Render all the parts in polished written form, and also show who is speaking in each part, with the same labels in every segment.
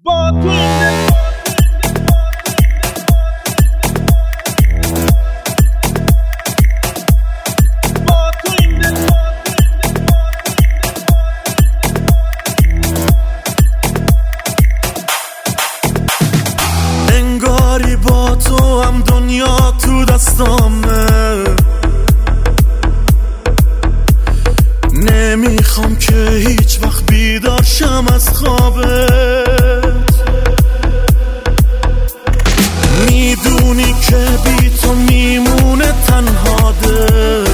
Speaker 1: با تو
Speaker 2: انگاری با تو هم دنیا تو دستامه، نمیخوام که هیچ وقت بیدار شم از خوابت. میدونی که بی تو میمونه تنها دل،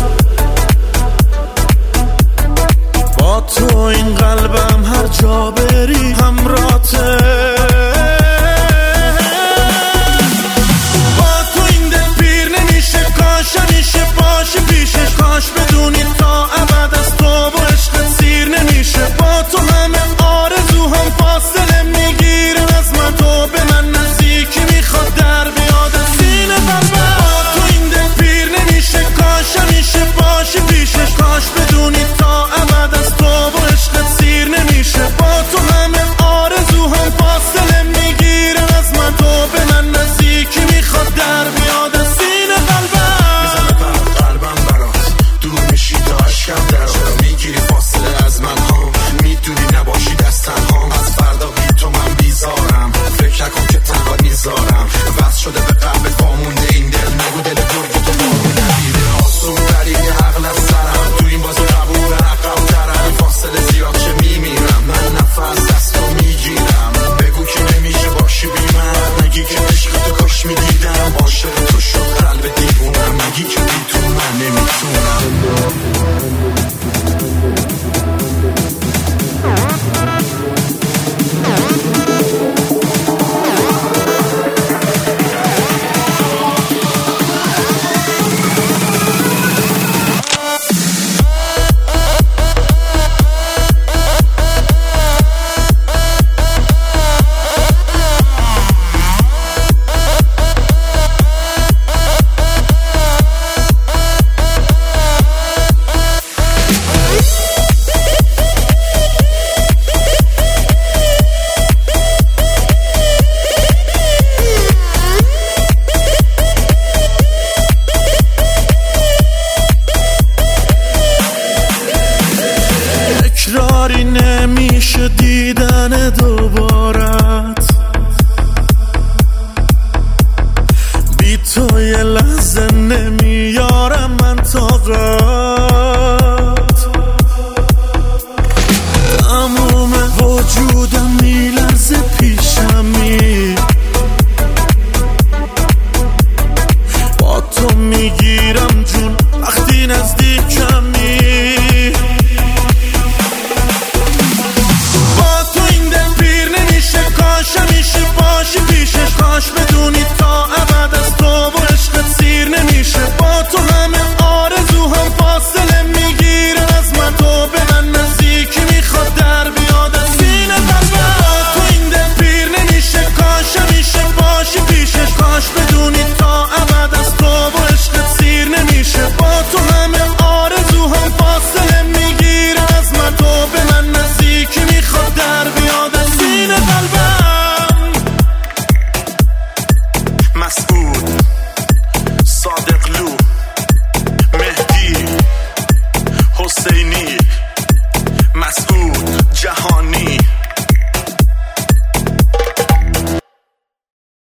Speaker 2: با تو این قلبم هر جا بری همراته. با تو این دل پیر نمیشه، کاش همیشه باشه پیشش، کاش بدونی تا ابد از تو و عشقت سیر نمیشه. با تو همه آرزوهام فاصله میگیره از من، تو به من نزدیکی میخواد در بیاد از سینه قلبم. با تو این دل پیر نمیشه، کاش همیشه باشه پیشش، کاش بدونی تا ابد از تو و عشقت سیر نمیشه. با تو همه آرزوهام فاصله میگیره از من، تو به من نزدیکی میخواد در بیاد از سینه قلبم.
Speaker 3: میزنه برات قلبم برات، دور میشی تا عشقم درات، میگیری فاصله از من ها، میدونی نباشی دست تنها. از فردا بی تو من بیزارم، فکر نکن که تنها میذارم. وصل شده به قلبت وامونده این دل، نگو دل گرگ تو بارو نبیده. آسون ترین عقل از سرم، تو این بازی قبول عقب ترم. فاصله زیاد چه میمیرم، من نفس دست رو میگیرم. بگو که نمیشه باشی بی من، نگی که عشق تو کاش میدیدم. عاشق تو شد قلب دیوونم، نگی که بی تو من نمیتونم.
Speaker 2: تکراری نمیشه دیدن دوبارت، بی تو یه لحظه نمیارم من طاقت.